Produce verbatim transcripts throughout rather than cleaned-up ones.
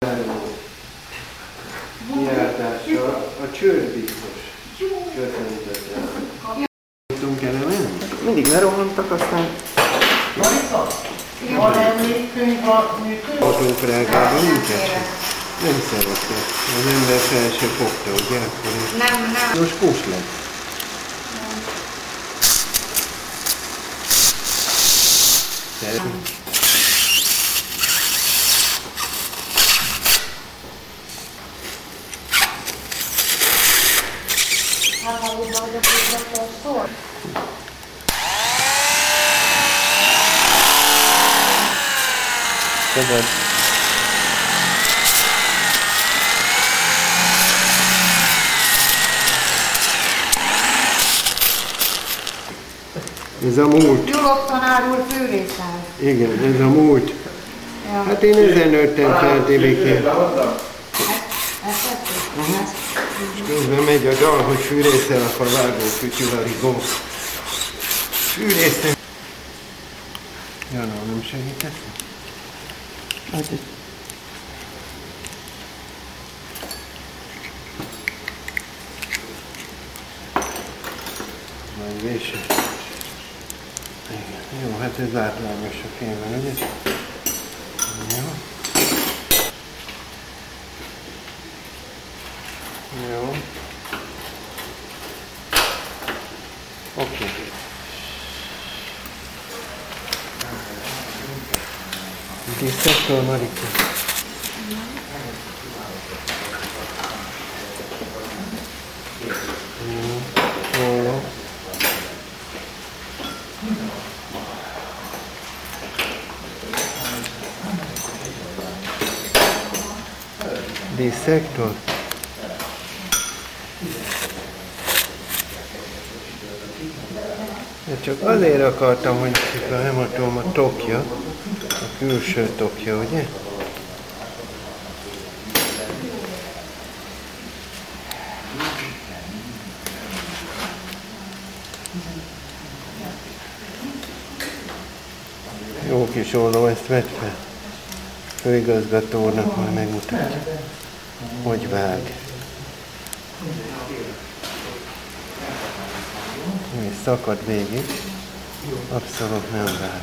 Kiáltással a csőd biztos. Köszönjük. Tudtunk elemenni? Mindig lerohantak, aztán... Marika? Van ennél könyv a működő? Autófrágában nincs. Nem szeretett. Az ember fel se fogta, ugye? Nem, nem. Most kós lett. Hát hallod, hogy a közvetlen szól? Szabad. Ez a múlt. Gyulok tanár úr fűrészház. Igen, ez a múlt. Ja. Hát én ezen nőttem fel, Tibikén. Ezt tettük? És közben megy a dal, hogy fűrészel a favágó, fütyülarigó. Fűrésztem. Jana, nem segítesz? Hát egy... Majd véső. Igen. Jó, hát ez átlagos a kémen, ugye? Jó. Jó. Oké. Okay. Tisztektől, Marika. Jó. Diszektor. Csak azért akartam, hogy a hematoma tokja, a külső tokja, ugye? Jó kis olló, ezt vedd fel. Főigazgatónak majd megmutatja, hogy vág. És szakad végig, abszolút nem vág.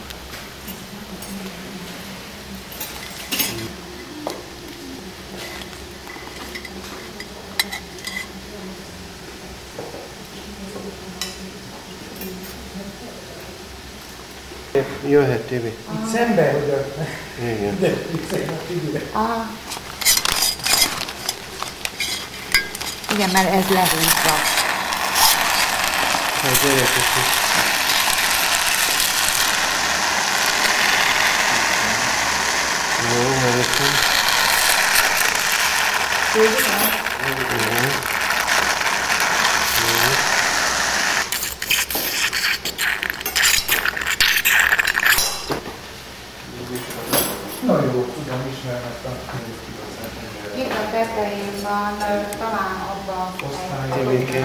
Jöhet, Tibi. Itt szemben, hogy a... Igen. De itt szemben a Tibire. Aha. Igen, mert ez lehúzva. Hát gyerekek is. Jó, mehetem. Igen. Na jó, tudom, ismernek a Itt a tetején van, talán abban a Tibikén.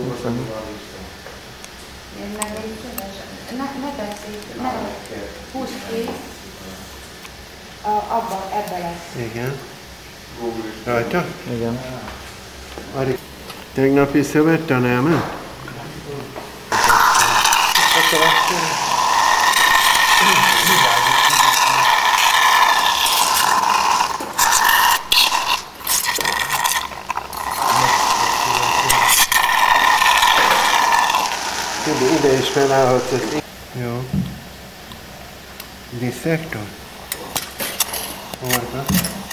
Én meg egy szíves, ne, ne beszélj, ne, húzd ki, a, abban, ebben lesz. Igen. Rajta? Igen. Ari. Tegnap visszavettem, elment? Ide is felállhatsz. Jó. Diszektor? Orda.